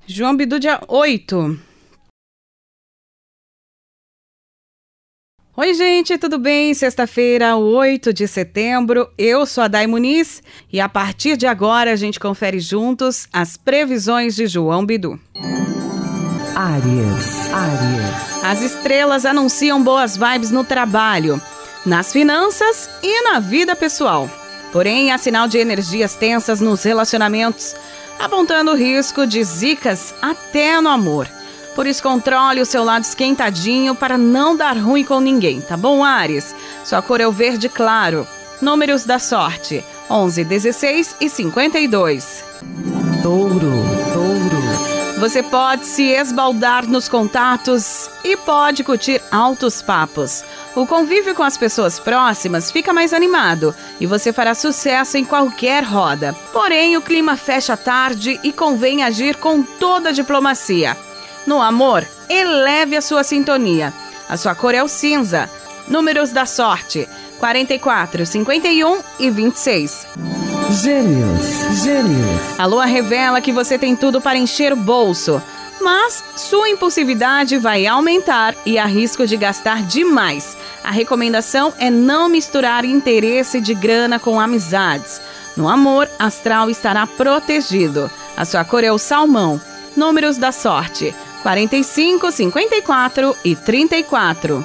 João Bidu, dia 8. Oi, gente, tudo bem? Sexta-feira, 8 de setembro, eu sou a Day Muniz e a partir de agora a gente confere juntos as previsões de João Bidu. Áries. As estrelas anunciam boas vibes no trabalho, nas finanças e na vida pessoal. Porém, há sinal de energias tensas nos relacionamentos, apontando o risco de zicas até no amor. Por isso, controle o seu lado esquentadinho para não dar ruim com ninguém, tá bom, Áries? Sua cor é o verde claro. Números da sorte: 11, 16 e 52. Touro. Você pode se esbaldar nos contatos e pode curtir altos papos. O convívio com as pessoas próximas fica mais animado e você fará sucesso em qualquer roda. Porém, o clima fecha tarde e convém agir com toda a diplomacia. No amor, eleve a sua sintonia. A sua cor é o cinza. Números da sorte: 44, 51 e 26. Gêmeos. A lua revela que você tem tudo para encher o bolso, mas sua impulsividade vai aumentar e há risco de gastar demais. A recomendação é não misturar interesse de grana com amizades. No amor, astral estará protegido. A sua cor é o salmão. Números da sorte: 45, 54 e 34.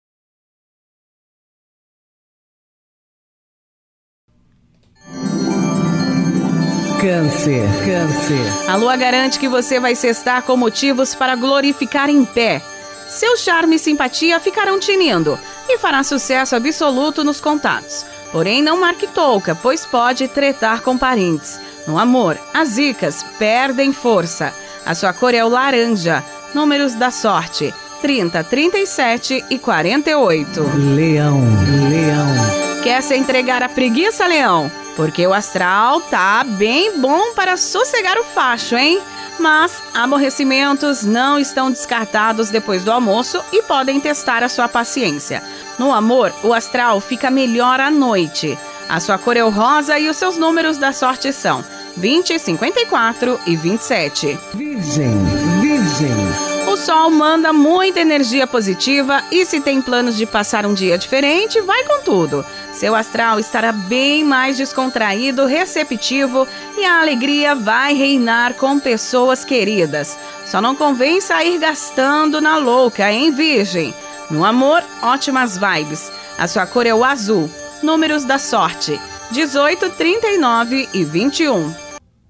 Câncer. A lua garante que você vai sextar com motivos para glorificar em pé. Seu charme e simpatia ficarão tinindo e fará sucesso absoluto nos contatos. Porém, não marque touca, pois pode tretar com parentes. No amor, as zicas perdem força. A sua cor é o laranja. Números da sorte: 30, 37 e 48. Leão. Quer se entregar à preguiça, Leão? Porque o astral tá bem bom para sossegar o facho, hein? Mas aborrecimentos não estão descartados depois do almoço e podem testar a sua paciência. No amor, o astral fica melhor à noite. A sua cor é o rosa e os seus números da sorte são 20, 54 e 27. Virgem. O sol manda muita energia positiva e se tem planos de passar um dia diferente, vai com tudo. Seu astral estará bem mais descontraído, receptivo e a alegria vai reinar com pessoas queridas. Só não convém sair gastando na louca, hein, Virgem? No amor, ótimas vibes. A sua cor é o azul. Números da sorte: 18, 39 e 21.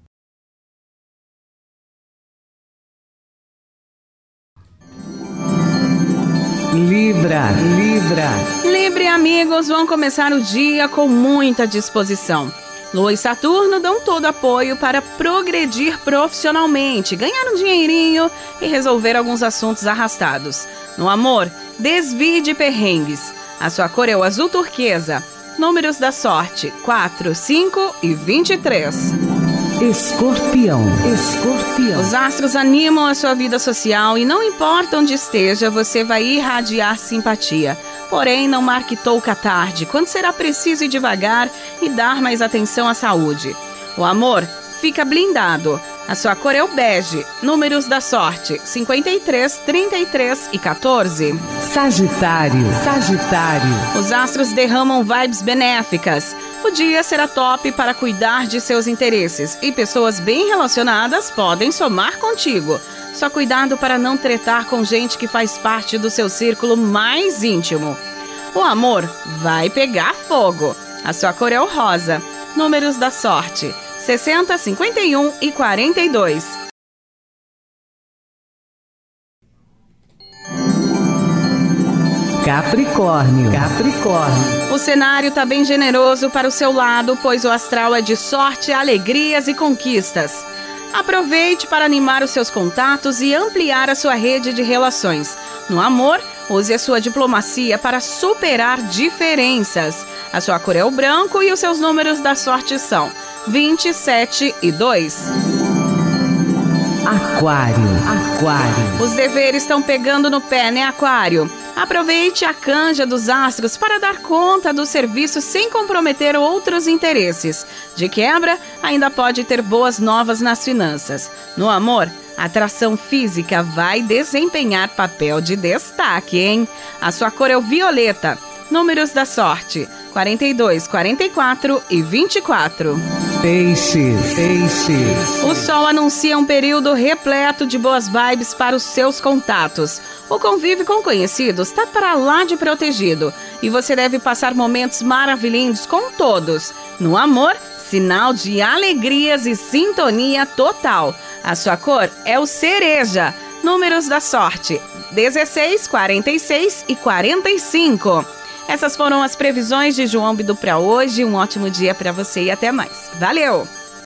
Libra. Livre, amigos, vão começar o dia com muita disposição. Lua e Saturno dão todo apoio para progredir profissionalmente, ganhar um dinheirinho e resolver alguns assuntos arrastados. No amor, desvie de perrengues. A sua cor é o azul turquesa. Números da sorte: 4, 5 e 23. Escorpião. Os astros animam a sua vida social e não importa onde esteja, você vai irradiar simpatia. Porém, não marque touca tarde, quando será preciso ir devagar e dar mais atenção à saúde. O amor fica blindado. A sua cor é o bege. Números da sorte: 53, 33 e 14. Sagitário. Os astros derramam vibes benéficas. O dia será top para cuidar de seus interesses e pessoas bem relacionadas podem somar contigo. Só cuidado para não tretar com gente que faz parte do seu círculo mais íntimo. O amor vai pegar fogo. A sua cor é o rosa. Números da sorte: 60, 51 e 42. Capricórnio. O cenário está bem generoso para o seu lado, pois o astral é de sorte, alegrias e conquistas. Aproveite para animar os seus contatos e ampliar a sua rede de relações. No amor, use a sua diplomacia para superar diferenças. A sua cor é o branco e os seus números da sorte são 27 e 2. Aquário. Os deveres estão pegando no pé, né, Aquário? Aproveite a canja dos astros para dar conta do serviço sem comprometer outros interesses. De quebra, ainda pode ter boas novas nas finanças. No amor, A atração física vai desempenhar papel de destaque, hein? A sua cor é o violeta. Números da sorte: 42, 44 e 24. Peixes. Peixes. O sol anuncia um período repleto de boas vibes para os seus contatos. O convívio com conhecidos está para lá de protegido e você deve passar momentos maravilhosos com todos. No amor, sinal de alegrias e sintonia total. A sua cor é o cereja. Números da sorte: 16, 46 e 45. Essas foram as previsões de João Bidu para hoje. Um ótimo dia para você e até mais. Valeu!